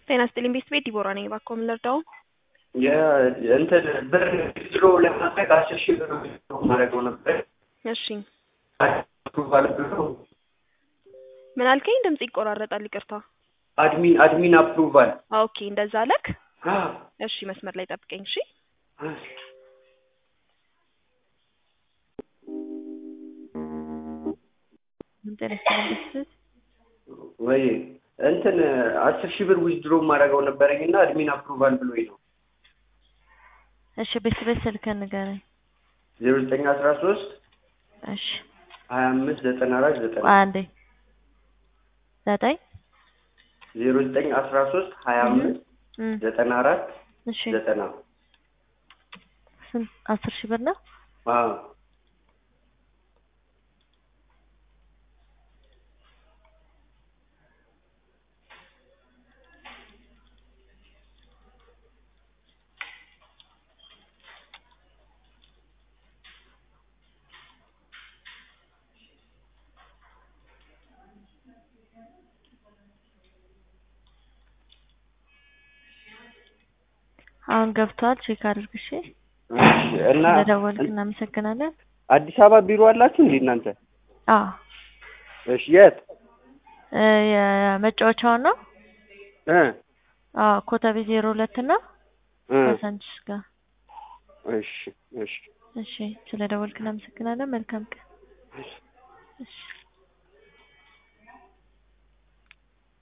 ጤና ይስጥልኝ ቤት ዲቦራ ነኝ። እባክዎ ምን ልርዳው? እንትን ብር ድሮ ለማድረግ 10,000 ብር ማድረገው ነበር። እሺ አፕሩቫል ብሎ ምን አልከኝ? ድምጽ ይቆራረጣል ይቅርታ። አድሚን አፕሩቫል። ኦኬ እንደዛ አለክ? እሺ መስመር ላይ ጠብቀኝ እሺ። ወይ እንትን 10,000 ብር ዊዝድሮ ማድረገው ነበርኝና አድሚን አፕሩቫል ብሎኝ ነው። እሺ በስልክ ስልክህን ንገረኝ። 0913 እሺ 25 94 90 አንዴ 9 0913 25 94 እሺ 90 ስንት 10,000 ብር ነው? አዎ አሁን ገብቷል። ቼክ አድርግ እሺ። እና ለደወልክ እናመሰግናለን። አዲስ አበባ ቢሮ አላችሁ እንዴ እናንተ? አዎ እሺ የት? የመጫወቻው ነው? ኮተቤ 02 እና ከሳንቺስ ጋር። እሺ እሺ እሺ ስለደወልክ እናመሰግናለን። መልካም ቀን። እሺ